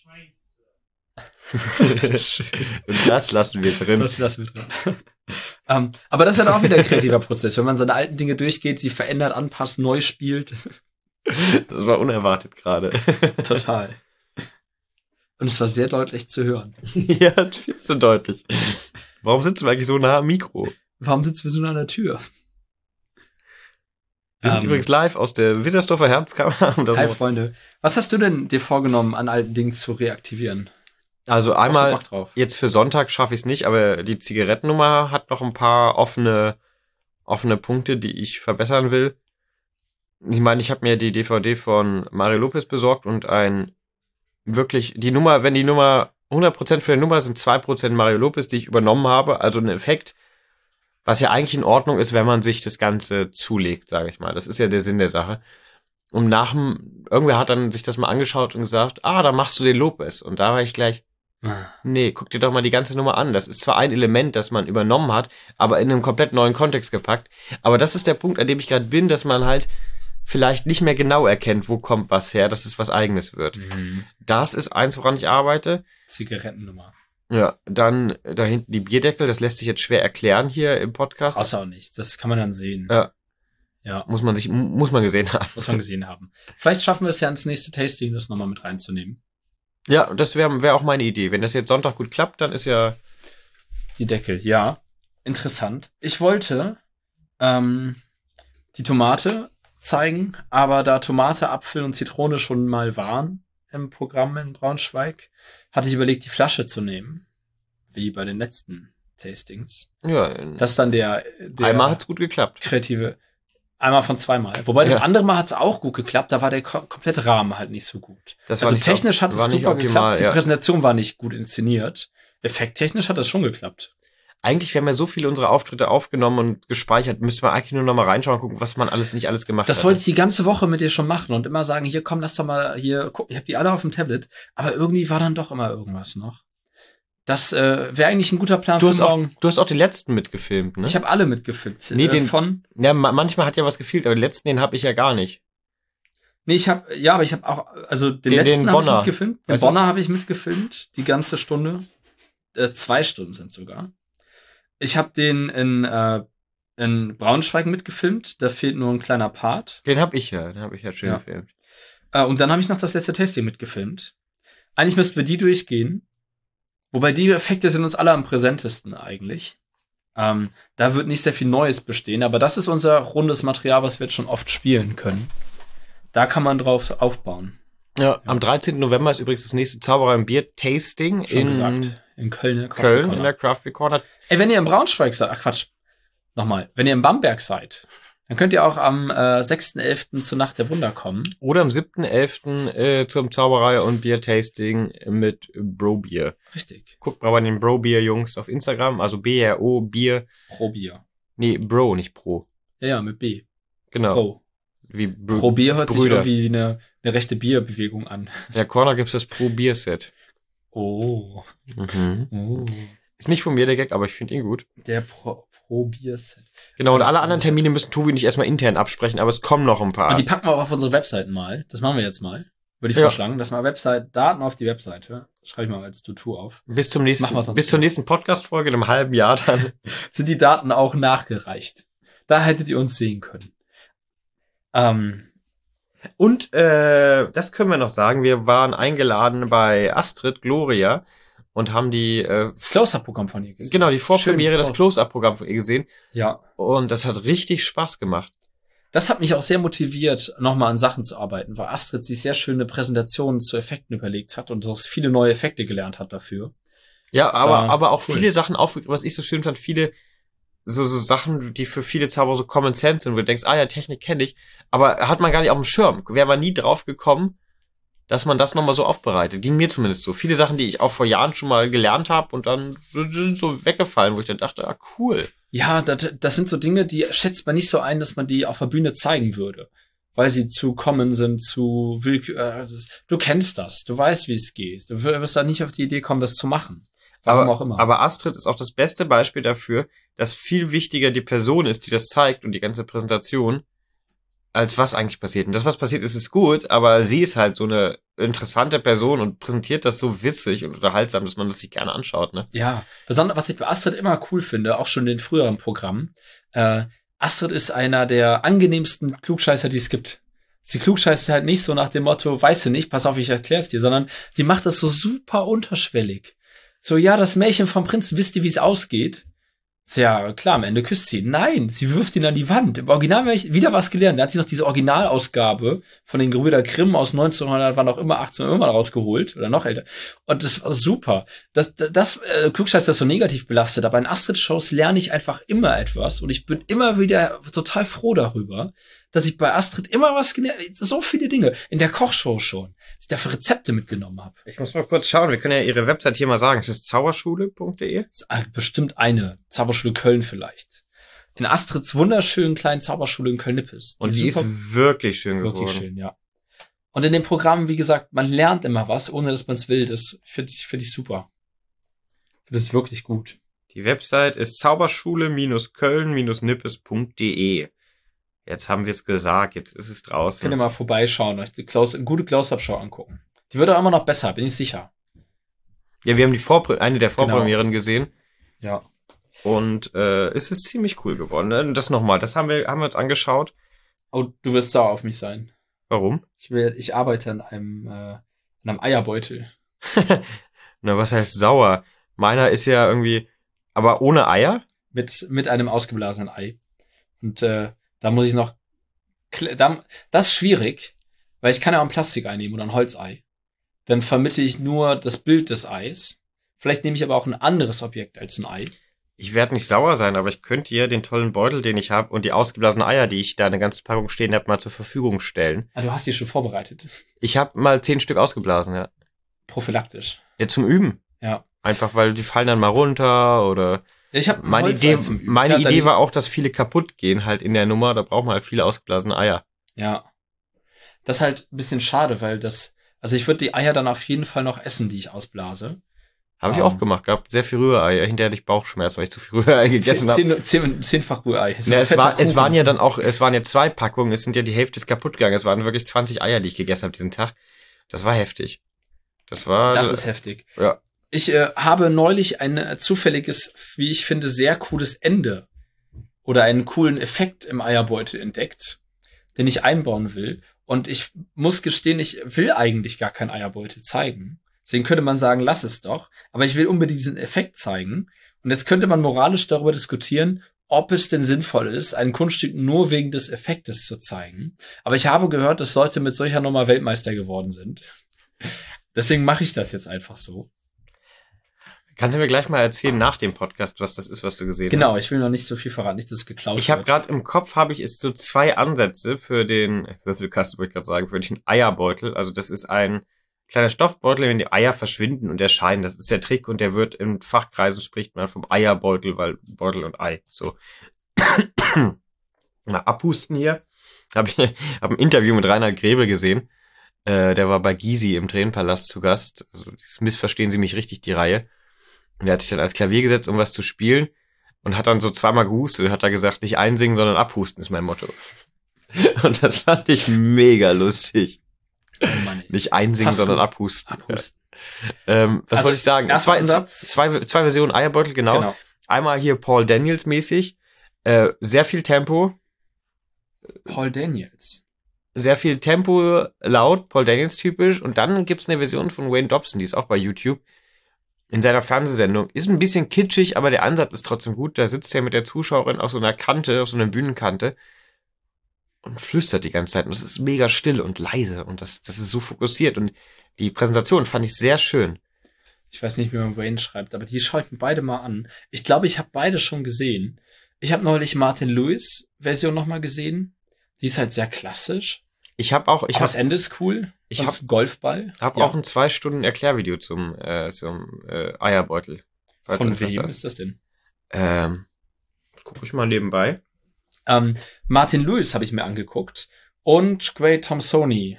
Und das lassen wir drin. Aber das ist ja auch wieder ein kreativer Prozess, wenn man seine alten Dinge durchgeht, sie verändert, anpasst, neu spielt. Das war unerwartet gerade. Total. Und es war sehr deutlich zu hören. Ja, viel zu deutlich. Warum sitzen wir eigentlich so nah am Mikro? Warum sitzen wir so nah an der Tür? Wir sind übrigens live aus der Wittersdorfer Herzkammer. Hi Freunde. Was hast du denn dir vorgenommen, an alten Dingen zu reaktivieren? Also einmal, jetzt für Sonntag schaffe ich es nicht, aber die Zigarettennummer hat noch ein paar offene Punkte, die ich verbessern will. Ich meine, ich habe mir die DVD von Mario Lopez besorgt und wenn die Nummer 100% für die Nummer sind 2% Mario Lopez, die ich übernommen habe, also ein Effekt, was ja eigentlich in Ordnung ist, wenn man sich das Ganze zulegt, sage ich mal. Das ist ja der Sinn der Sache. Und irgendwer hat dann sich das mal angeschaut und gesagt, da machst du den Lopez. Und da war ich gleich, nee, guck dir doch mal die ganze Nummer an. Das ist zwar ein Element, das man übernommen hat, aber in einem komplett neuen Kontext gepackt. Aber das ist der Punkt, an dem ich gerade bin, dass man halt vielleicht nicht mehr genau erkennt, wo kommt was her, dass es was Eigenes wird. Mhm. Das ist eins, woran ich arbeite. Zigarettennummer. Ja, dann da hinten die Bierdeckel, das lässt sich jetzt schwer erklären hier im Podcast. Außer auch nicht, das kann man dann sehen. Ja. Ja. Muss man gesehen haben. Muss man gesehen haben. Vielleicht schaffen wir es ja ins nächste Tasting, das nochmal mit reinzunehmen. Ja, das wär auch meine Idee. Wenn das jetzt Sonntag gut klappt, dann ist ja... Die Deckel, ja. Interessant. Ich wollte die Tomate zeigen, aber da Tomate, Apfel und Zitrone schon mal waren im Programm in Braunschweig, hatte ich überlegt, die Flasche zu nehmen. Wie bei den letzten Tastings. Ja. Das ist dann der Einmal hat's gut geklappt. kreative... Einmal von zweimal. Wobei das andere Mal hat's auch gut geklappt, da war der komplette Rahmen halt nicht so gut. Das war also nicht technisch hat es war nicht super optimal, geklappt, die Präsentation war nicht gut inszeniert. Effekttechnisch hat das schon geklappt. Eigentlich, wir haben ja so viele unserer Auftritte aufgenommen und gespeichert, müsste man eigentlich nur noch mal reinschauen und gucken, was man nicht alles gemacht hat. Das wollte ich die ganze Woche mit dir schon machen und immer sagen, hier komm, lass doch mal hier gucken. Ich habe die alle auf dem Tablet, aber irgendwie war dann doch immer irgendwas noch. Das wäre eigentlich ein guter Plan für morgen. Du hast auch die letzten mitgefilmt, ne? Ich habe alle mitgefilmt. Nee, manchmal hat ja was gefehlt, aber den letzten, den habe ich ja gar nicht. Nee, aber ich habe auch, also den letzten habe ich mitgefilmt. Den Bonner habe ich mitgefilmt, die ganze Stunde. 2 Stunden sind sogar. Ich habe den in Braunschweig mitgefilmt, da fehlt nur ein kleiner Part. Den habe ich ja schön gefilmt. Und dann habe ich noch das letzte Tasting mitgefilmt. Eigentlich müssten wir die durchgehen. Wobei die Effekte sind uns alle am präsentesten eigentlich. Da wird nicht sehr viel Neues bestehen, aber das ist unser rundes Material, was wir jetzt schon oft spielen können. Da kann man drauf aufbauen. Ja, am 13. November ist übrigens das nächste Zauberer im Bier-Tasting in Köln, in der Craft Beer Corner. Ey, wenn ihr in Braunschweig seid, wenn ihr in Bamberg seid, dann könnt ihr auch am 6.11. zur Nacht der Wunder kommen. Oder am 7.11. Zum Zauberei und Bier-Tasting mit Bro-Bier. Richtig. Guckt mal bei den Bro-Bier-Jungs auf Instagram, also BRO, Bier. Pro-Bier. Nee, Bro, nicht Pro. Ja, mit B. Genau. Pro. Wie Pro-Bier hört sich irgendwie wie eine rechte Bierbewegung an. In der Corner gibt's das Pro-Bier-Set. Oh. Ist nicht von mir der Gag, aber ich finde ihn gut. Der Pro-Bier-Set. Genau, und alle anderen Termine müssen Tobi und ich erstmal intern absprechen, aber es kommen noch ein paar. Und die packen wir auch auf unsere Webseiten mal. Das machen wir jetzt mal. Würde ich vorschlagen, dass mal Daten auf die Webseite. Schreibe ich mal als Tutor auf. Bis zur nächsten Podcast-Folge in einem halben Jahr dann. Sind die Daten auch nachgereicht. Da hättet ihr uns sehen können. Und das können wir noch sagen, wir waren eingeladen bei Astrid Gloria und haben das Close-Up-Programm von ihr gesehen. Genau, die Vorpremiere, das Close-Up-Programm von ihr gesehen. Ja. Und das hat richtig Spaß gemacht. Das hat mich auch sehr motiviert, nochmal an Sachen zu arbeiten, weil Astrid sich sehr schöne Präsentationen zu Effekten überlegt hat und auch viele neue Effekte gelernt hat dafür. Ja, aber auch viele Sachen was ich so schön fand, viele so Sachen, die für viele Zauberer so Common Sense sind, wo du denkst, ja, Technik kenne ich, aber hat man gar nicht auf dem Schirm. Wäre man nie drauf gekommen, dass man das nochmal so aufbereitet. Ging mir zumindest so. Viele Sachen, die ich auch vor Jahren schon mal gelernt habe und dann sind so weggefallen, wo ich dann dachte, cool. Ja, das sind so Dinge, die schätzt man nicht so ein, dass man die auf der Bühne zeigen würde. Weil sie zu common sind, zu willkürlich. Du kennst das, du weißt, wie es geht. Du wirst da nicht auf die Idee kommen, das zu machen. Warum auch immer. Aber Astrid ist auch das beste Beispiel dafür, dass viel wichtiger die Person ist, die das zeigt und die ganze Präsentation, als was eigentlich passiert. Und das, was passiert ist gut, aber sie ist halt so eine interessante Person und präsentiert das so witzig und unterhaltsam, dass man das sich gerne anschaut, ne? Ja, besonders, was ich bei Astrid immer cool finde, auch schon in den früheren Programmen, Astrid ist einer der angenehmsten Klugscheißer, die es gibt. Sie klugscheißt halt nicht so nach dem Motto, weißt du nicht, pass auf, ich erklär's dir, sondern sie macht das so super unterschwellig. So, ja, das Märchen vom Prinzen, wisst ihr, wie es ausgeht? Ja, klar, am Ende küsst sie ihn. Nein, sie wirft ihn an die Wand. Im Original wieder was gelernt. Da hat sie noch diese Originalausgabe von den Gebrüder Grimm aus 1900, wann auch immer, 18 irgendwann rausgeholt. Oder noch älter. Und das war super. Das Klugscheiß das so negativ belastet. Aber in Astrid-Shows lerne ich einfach immer etwas. Und ich bin immer wieder total froh darüber, dass ich bei Astrid immer was gelernt habe. So viele Dinge. In der Kochshow schon. Was ich da für Rezepte mitgenommen habe. Ich muss mal kurz schauen. Wir können ja ihre Website hier mal sagen. Das ist zauberschule.de. Das ist bestimmt eine. Zauberschule Köln vielleicht. In Astrids wunderschönen kleinen Zauberschule in Köln-Nippes. Und die ist wirklich schön geworden. Wirklich schön, ja. Und in dem Programm, wie gesagt, man lernt immer was, ohne dass man es will. Das finde ich super. Ich finde das wirklich gut. Die Website ist zauberschule-köln-nippes.de. Jetzt haben wir es gesagt, jetzt ist es draußen. Könnt ihr mal vorbeischauen, euch eine gute Close-Up-Show angucken. Die wird auch immer noch besser, bin ich sicher. Ja, wir haben eine der Vorpremieren gesehen. Ja. Und es ist ziemlich cool geworden. Das nochmal, das haben wir uns angeschaut. Oh, du wirst sauer auf mich sein. Warum? Ich arbeite in einem Eierbeutel. Na, was heißt sauer? Meiner ist ja irgendwie, aber ohne Eier? Mit einem ausgeblasenen Ei. Und da muss ich noch, das ist schwierig, weil ich kann ja auch ein Plastikei nehmen oder ein Holzei. Dann vermittle ich nur das Bild des Eis. Vielleicht nehme ich aber auch ein anderes Objekt als ein Ei. Ich werde nicht sauer sein, aber ich könnte dir den tollen Beutel, den ich habe und die ausgeblasenen Eier, die ich da eine ganze Packung stehen habe, mal zur Verfügung stellen. Ah, du hast die schon vorbereitet. Ich habe mal 10 Stück ausgeblasen, ja. Prophylaktisch. Ja, zum Üben. Ja. Einfach, weil die fallen dann mal runter oder... Ich habe Meine Idee war auch, dass viele kaputt gehen halt in der Nummer. Da braucht man halt viele ausgeblasene Eier. Ja. Das ist halt ein bisschen schade, weil also ich würde die Eier dann auf jeden Fall noch essen, die ich ausblase. Habe ich auch gemacht. Gab sehr viel Rührei. Hinterher hatte ich Bauchschmerz, weil ich zu viel Rührei gegessen habe. Zehnfach Rührei. Ja, es waren ja 2 Packungen. Es sind ja die Hälfte ist kaputt gegangen. Es waren wirklich 20 Eier, die ich gegessen habe diesen Tag. Das war heftig. Das ist heftig. Ja. Ich habe neulich ein zufälliges, wie ich finde, sehr cooles Ende oder einen coolen Effekt im Eierbeutel entdeckt, den ich einbauen will. Und ich muss gestehen, ich will eigentlich gar keinen Eierbeutel zeigen. Deswegen könnte man sagen, lass es doch. Aber ich will unbedingt diesen Effekt zeigen. Und jetzt könnte man moralisch darüber diskutieren, ob es denn sinnvoll ist, ein Kunststück nur wegen des Effektes zu zeigen. Aber ich habe gehört, dass Leute mit solcher Nummer Weltmeister geworden sind. Deswegen mache ich das jetzt einfach so. Kannst du mir gleich mal erzählen nach dem Podcast, was das ist, was du gesehen hast? Genau, ich will noch nicht so viel verraten, nicht, dass es geklaut wird. Ich habe gerade im Kopf, ist so 2 Ansätze für den Würfelkasten, würde ich gerade sagen, für den Eierbeutel. Also das ist ein kleiner Stoffbeutel, in dem die Eier verschwinden und erscheinen. Das ist der Trick und der wird in Fachkreisen spricht man vom Eierbeutel, weil Beutel und Ei. So. Mal abhusten hier. Hab ein Interview mit Reinhard Grebe gesehen. Der war bei Gysi im Tränenpalast zu Gast. Also das missverstehen Sie mich richtig, die Reihe. Und er hat sich dann ans Klavier gesetzt, um was zu spielen und hat dann so 2-mal gehustet. Hat er gesagt, nicht einsingen, sondern abhusten ist mein Motto. Und das fand ich mega lustig. Oh Mann, nicht einsingen, sondern abhusten. Abhusten. Was wollte ich sagen? Zwei Versionen Eierbeutel, genau. Einmal hier Paul Daniels mäßig. Sehr viel Tempo. Paul Daniels. Sehr viel Tempo, laut, Paul Daniels typisch. Und dann gibt's eine Version von Wayne Dobson, die ist auch bei YouTube. In seiner Fernsehsendung. Ist ein bisschen kitschig, aber der Ansatz ist trotzdem gut. Da sitzt er mit der Zuschauerin auf so einer Kante, auf so einer Bühnenkante und flüstert die ganze Zeit. Und das ist mega still und leise und das ist so fokussiert. Und die Präsentation fand ich sehr schön. Ich weiß nicht, wie man Wayne schreibt, aber die schaue ich mir beide mal an. Ich glaube, ich habe beide schon gesehen. Ich habe neulich Martin Lewis Version nochmal gesehen. Die ist halt sehr klassisch. Das Ende ist cool. Das Golfball. Hab auch ein 2 Stunden Erklärvideo zum Eierbeutel. Von wem ist das denn? Guck ich mal nebenbei. Martin Lewis habe ich mir angeguckt. Und Great Thompsoni.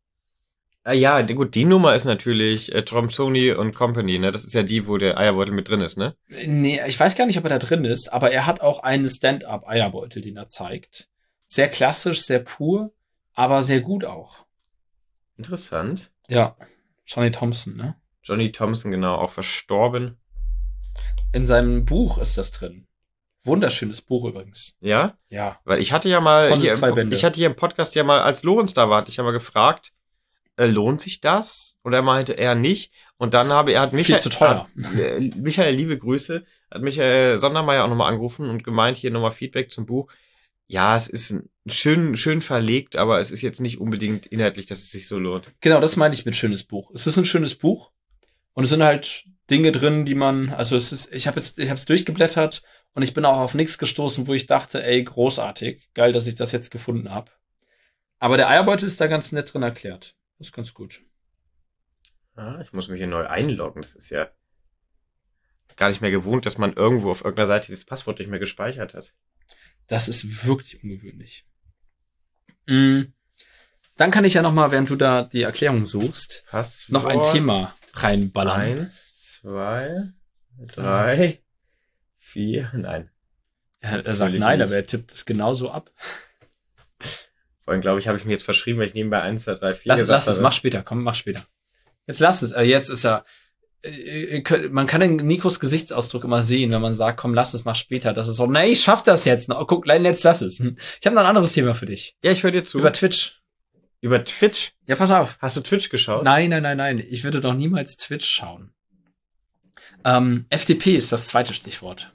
Ja, gut, die Nummer ist natürlich Thompsoni und Company, ne? Das ist ja die, wo der Eierbeutel mit drin ist, ne? Nee, ich weiß gar nicht, ob er da drin ist, aber er hat auch einen Stand-up-Eierbeutel, den er zeigt. Sehr klassisch, sehr pur, aber sehr gut auch. Interessant. Ja, Johnny Thompson, ne? Johnny Thompson, genau, auch verstorben. In seinem Buch ist das drin. Wunderschönes Buch übrigens. Ja? Ja. Weil ich hatte ja mal hier im Podcast ja mal, als Lorenz da war, hatte ich ja mal gefragt, lohnt sich das? Und er meinte, eher nicht. Und dann hat Michael, zu teuer. Michael, liebe Grüße, hat Michael Sondermeier auch nochmal angerufen und gemeint, hier nochmal Feedback zum Buch. Ja, es ist schön verlegt, aber es ist jetzt nicht unbedingt inhaltlich, dass es sich so lohnt. Genau, das meine ich mit schönes Buch. Es ist ein schönes Buch und es sind halt Dinge drin, die man, also ich habe es durchgeblättert und ich bin auch auf nichts gestoßen, wo ich dachte, ey, großartig, geil, dass ich das jetzt gefunden habe. Aber der Eierbeutel ist da ganz nett drin erklärt. Das ist ganz gut. Ah, ich muss mich hier neu einloggen. Das ist ja gar nicht mehr gewohnt, dass man irgendwo auf irgendeiner Seite das Passwort nicht mehr gespeichert hat. Das ist wirklich ungewöhnlich. Dann kann ich ja noch mal, während du da die Erklärung suchst, Passwort noch ein Thema reinballern. 1, 2, 3, 4, nein. Ja, er sagt nein, aber er tippt es genauso ab. Vor allem, glaube ich, habe ich mir jetzt verschrieben, weil ich nebenbei 1, 2, 3, 4 Lass es, mach später, komm, mach später. Jetzt lass es, jetzt ist er, man kann den Nikos Gesichtsausdruck immer sehen, wenn man sagt, komm, lass es mal später. Das ist so, nee, ich schaff das jetzt. Oh, guck, jetzt lass es. Ich habe noch ein anderes Thema für dich. Ja, ich höre dir zu. Über Twitch. Über Twitch? Ja, pass auf. Hast du Twitch geschaut? Nein. Ich würde doch niemals Twitch schauen. FDP ist das zweite Stichwort.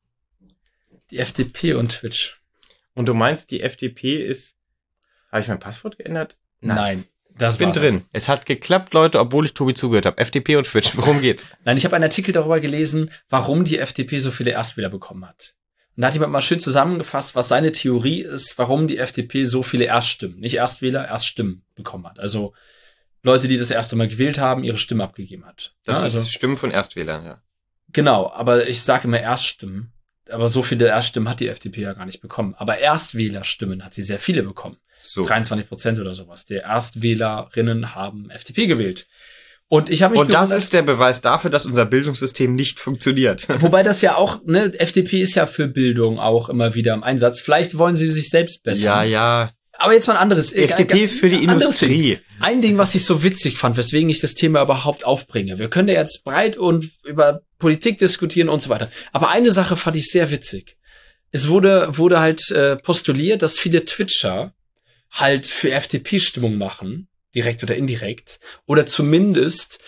Die FDP und Twitch. Und du meinst, die FDP ist... Habe ich mein Passwort geändert? Nein. Ich bin drin. Es hat geklappt, Leute, obwohl ich Tobi zugehört habe. FDP und Twitch, worum geht's? Nein, ich habe einen Artikel darüber gelesen, warum die FDP so viele Erstwähler bekommen hat. Und da hat jemand mal schön zusammengefasst, was seine Theorie ist, warum die FDP so viele Erststimmen, nicht Erstwähler, Erststimmen bekommen hat. Also Leute, die das erste Mal gewählt haben, ihre Stimme abgegeben hat. Das ist Stimmen von Erstwählern, ja. Genau, aber ich sage immer Erststimmen. Aber so viele Erststimmen hat die FDP ja gar nicht bekommen. Aber Erstwählerstimmen hat sie sehr viele bekommen. So. 23% oder sowas. Der Erstwählerinnen haben FDP gewählt. Und ich habe mich das ist der Beweis dafür, dass unser Bildungssystem nicht funktioniert. Wobei das ja auch, ne, FDP ist ja für Bildung auch immer wieder im Einsatz. Vielleicht wollen sie sich selbst bessern. Ja. Aber jetzt mal ein anderes. FDP ist für die Industrie. Ein Ding, was ich so witzig fand, weswegen ich das Thema überhaupt aufbringe. Wir können ja jetzt breit und über Politik diskutieren und so weiter. Aber eine Sache fand ich sehr witzig. Es wurde halt postuliert, dass viele Twitcher halt für FDP-Stimmung machen, direkt oder indirekt, oder zumindest,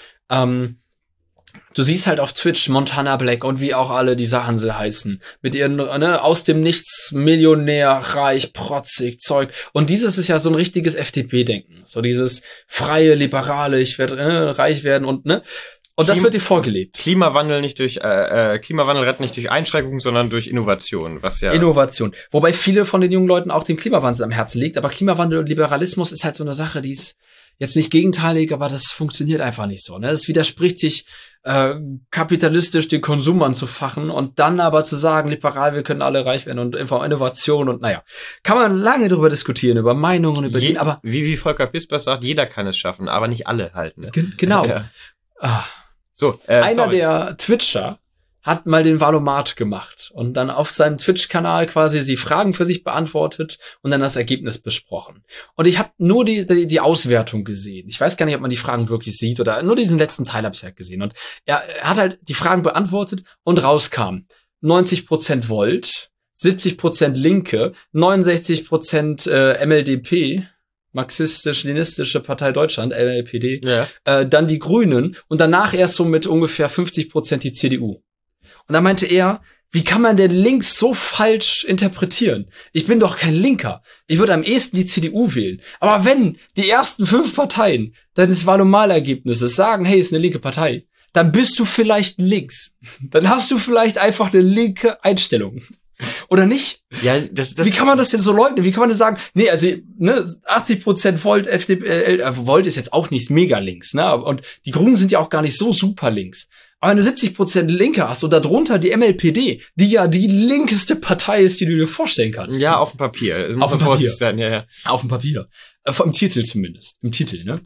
du siehst halt auf Twitch Montana Black und wie auch alle die Sachen sie heißen, mit ihren, ne, aus dem Nichts, Millionär, reich, protzig, Zeug. Und dieses ist ja so ein richtiges FDP-Denken. So dieses freie, liberale, ich werde reich werden und, ne. Und das wird dir vorgelebt. Klimawandel rettet nicht durch Einschränkungen, sondern durch Innovation, was ja... Innovation. Wobei viele von den jungen Leuten auch dem Klimawandel am Herzen liegt. Aber Klimawandel und Liberalismus ist halt so eine Sache, die ist jetzt nicht gegenteilig, aber das funktioniert einfach nicht so. Ne? Es widerspricht sich, kapitalistisch den Konsum anzufachen und dann aber zu sagen, liberal, wir können alle reich werden und einfach Innovation und naja. Kann man lange darüber diskutieren, über Meinungen, über den, aber... Wie Volker Pispers sagt, jeder kann es schaffen, aber nicht alle halt. Ne? Genau. Ja. So, einer der Twitcher hat mal den Valomat gemacht und dann auf seinem Twitch-Kanal quasi die Fragen für sich beantwortet und dann das Ergebnis besprochen. Und ich habe nur die Auswertung gesehen. Ich weiß gar nicht, ob man die Fragen wirklich sieht oder nur diesen letzten Teil habe ich halt gesehen. Und er hat halt die Fragen beantwortet und rauskam 90% Volt, 70% Linke, 69% MLDP, Marxistisch-Leninistische Partei Deutschland, LLPD, ja. Dann die Grünen und danach erst so mit ungefähr 50% die CDU. Und da meinte er, wie kann man denn links so falsch interpretieren? Ich bin doch kein Linker. Ich würde am ehesten die CDU wählen. Aber wenn die ersten 5 Parteien deines Wahlomalergebnisses sagen, hey, ist eine linke Partei, dann bist du vielleicht links. Dann hast du vielleicht einfach eine linke Einstellung. Oder nicht? Ja, wie kann man das denn so leugnen? Wie kann man denn sagen, nee, also, ne, 80% Volt, FDP, Volt ist jetzt auch nicht mega links, ne, und die Grünen sind ja auch gar nicht so super links. Aber eine 70% Linke hast und darunter die MLPD, die ja die linkeste Partei ist, die du dir vorstellen kannst. Ja, auf dem Papier. Auf dem Papier. Sein, ja. Auf dem Papier. Im Titel zumindest. Im Titel, ne?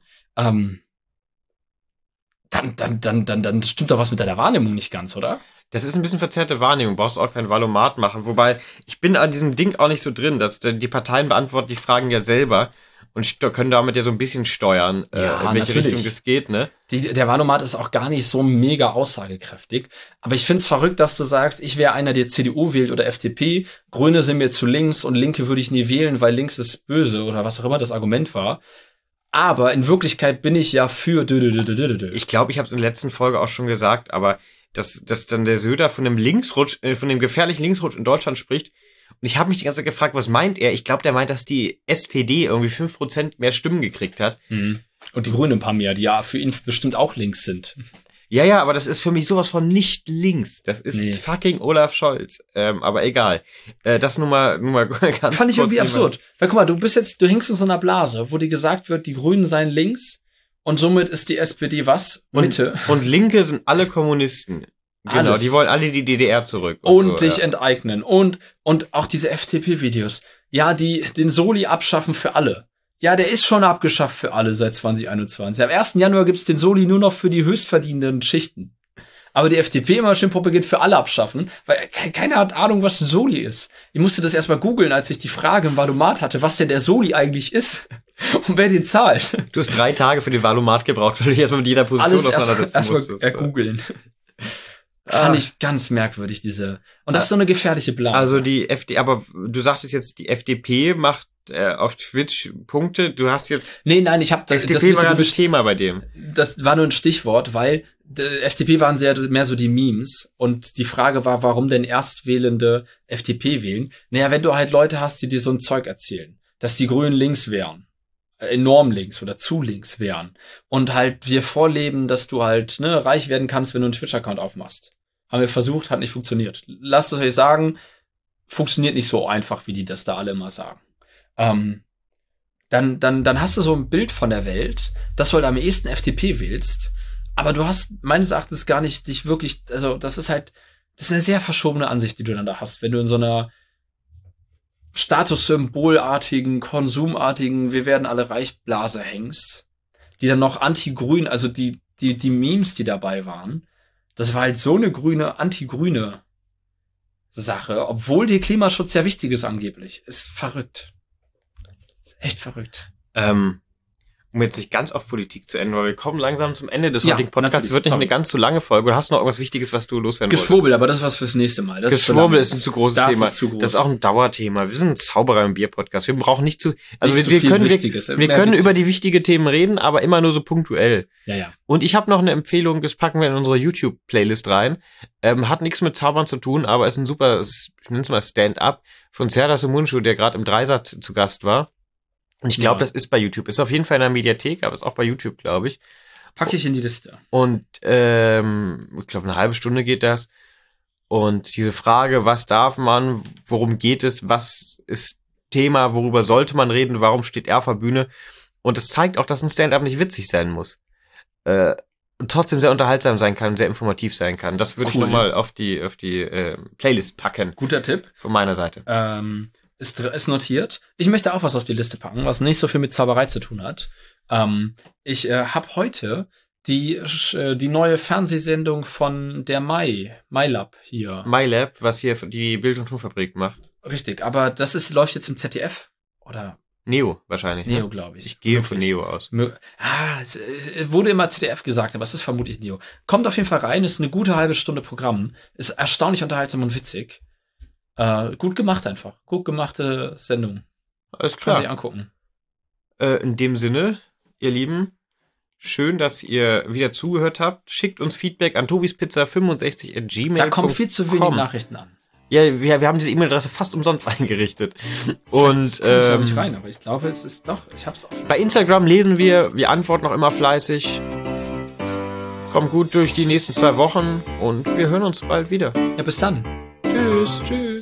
Dann stimmt doch was mit deiner Wahrnehmung nicht ganz, oder? Das ist ein bisschen verzerrte Wahrnehmung, brauchst auch kein Valomat machen. Wobei, ich bin an diesem Ding auch nicht so drin, dass die Parteien beantworten die Fragen ja selber und können damit ja so ein bisschen steuern, in welche Richtung das geht, ne? Der Valomat ist auch gar nicht so mega aussagekräftig. Aber ich find's verrückt, dass du sagst, ich wäre einer, der CDU wählt oder FDP, Grüne sind mir zu links und Linke würde ich nie wählen, weil links ist böse oder was auch immer das Argument war. Aber in Wirklichkeit bin ich ja für Ich glaube, ich habe es in der letzten Folge auch schon gesagt, aber dass dann der Söder von dem Linksrutsch, von dem gefährlichen Linksrutsch in Deutschland spricht. Und ich habe mich die ganze Zeit gefragt, was meint er? Ich glaube, der meint, dass die SPD irgendwie 5% mehr Stimmen gekriegt hat. Mhm. Und die Grünen ein paar mehr, die ja für ihn bestimmt auch links sind. Ja, aber das ist für mich sowas von nicht links. Das ist fucking Olaf Scholz. Aber egal. Das nur mal ganz fand ich irgendwie absurd. Weil guck mal, du hängst in so einer Blase, wo dir gesagt wird, die Grünen seien links. Und somit ist die SPD was? Mitte. Und Linke sind alle Kommunisten. Genau, alles. Die wollen alle die DDR zurück. Und so, dich enteignen. Und auch diese FDP-Videos. Ja, den Soli abschaffen für alle. Ja, der ist schon abgeschafft für alle seit 2021. Am 1. Januar gibt's den Soli nur noch für die höchstverdienenden Schichten. Aber die FDP immer schön propagiert für alle abschaffen, weil keiner hat Ahnung, was ein Soli ist. Ich musste das erstmal googeln, als ich die Frage im Valomat hatte, was denn der Soli eigentlich ist. Und wer den zahlt? Du hast 3 Tage für den Valomat gebraucht, weil du dich erstmal mit jeder Position auseinandersetzen musstest. Erstmal googeln. Fand ich ganz merkwürdig, und das ist so eine gefährliche Blase. Also die FDP, aber du sagtest jetzt, die FDP macht auf Twitch Punkte. Du hast jetzt... Nein, ich habe FDP war das Thema bei dem. Das war nur ein Stichwort, weil FDP waren mehr so die Memes. Und die Frage war, warum denn Erstwählende FDP wählen? Naja, wenn du halt Leute hast, die dir so ein Zeug erzählen, dass die Grünen links wären, enorm links oder zu links wären und halt wir vorleben, dass du halt reich werden kannst, wenn du einen Twitch-Account aufmachst. Haben wir versucht, hat nicht funktioniert. Lasst es euch sagen, funktioniert nicht so einfach, wie die das da alle immer sagen. Dann hast du so ein Bild von der Welt, dass du halt am ehesten FDP wählst, aber du hast meines Erachtens gar nicht dich wirklich, also das ist eine sehr verschobene Ansicht, die du dann da hast, wenn du in so einer statussymbolartigen, konsumartigen, wir werden alle reich Blase hängst, die dann noch anti-grün, also die Memes, die dabei waren, das war halt so eine anti-grüne Sache, obwohl der Klimaschutz ja wichtig ist angeblich. Ist verrückt. Ist echt verrückt. Um jetzt nicht ganz auf Politik zu enden, weil wir kommen langsam zum Ende des heutigen Podcasts. Wird nicht Sorry. eine ganz so lange Folge. Du hast noch irgendwas Wichtiges, was du loswerden wolltest? Geschwurbel, aber das ist was fürs nächste Mal. Geschwurbel ist ein zu großes Thema. Ist zu groß. Das ist auch ein Dauerthema. Wir sind ein Zauberer im Bier-Podcast. Wir brauchen nicht zu... Also nicht wir so können Wichtiges. über die wichtigen Themen reden, aber immer nur so punktuell. Ja. Und ich habe noch eine Empfehlung, das packen wir in unsere YouTube-Playlist rein. Hat nichts mit Zaubern zu tun, aber ist ein super, ich nenne es mal Stand-up von Serdar Somuncu, der gerade im Dreisat zu Gast war. Und ich glaube, das ist bei YouTube. Ist auf jeden Fall in der Mediathek, aber ist auch bei YouTube, glaube ich. Packe ich in die Liste. Und ich glaube, eine halbe Stunde geht das. Und diese Frage, was darf man, worum geht es, was ist Thema, worüber sollte man reden, warum steht er auf der Bühne? Und es zeigt auch, dass ein Stand-up nicht witzig sein muss. Und trotzdem sehr unterhaltsam sein kann, sehr informativ sein kann. Das würde ich nochmal auf die Playlist packen. Guter Tipp. Von meiner Seite. Ist notiert. Ich möchte auch was auf die Liste packen, was nicht so viel mit Zauberei zu tun hat. Ich habe heute die neue Fernsehsendung von der MyLab hier. MyLab, was hier die Bild- und Tonfabrik macht. Richtig, aber läuft jetzt im ZDF. Oder? Neo wahrscheinlich. Neo, glaube ich. Ich gehe von Neo aus. Es wurde immer ZDF gesagt, aber es ist vermutlich Neo. Kommt auf jeden Fall rein, ist eine gute halbe Stunde Programm. Ist erstaunlich unterhaltsam und witzig. Gut gemacht einfach. Gut gemachte Sendung. Alles klar. Kann sich angucken. In dem Sinne, ihr Lieben, schön, dass ihr wieder zugehört habt. Schickt uns Feedback an tobispizza65@gmail.com. Da kommen viel zu wenig Nachrichten an. Ja, wir haben diese E-Mail-Adresse fast umsonst eingerichtet. Und ich da nicht rein, aber ich glaube, es ist doch, ich hab's auch. Bei Instagram lesen wir antworten noch immer fleißig. Kommt gut durch die nächsten 2 Wochen und wir hören uns bald wieder. Ja, bis dann. Tschüss.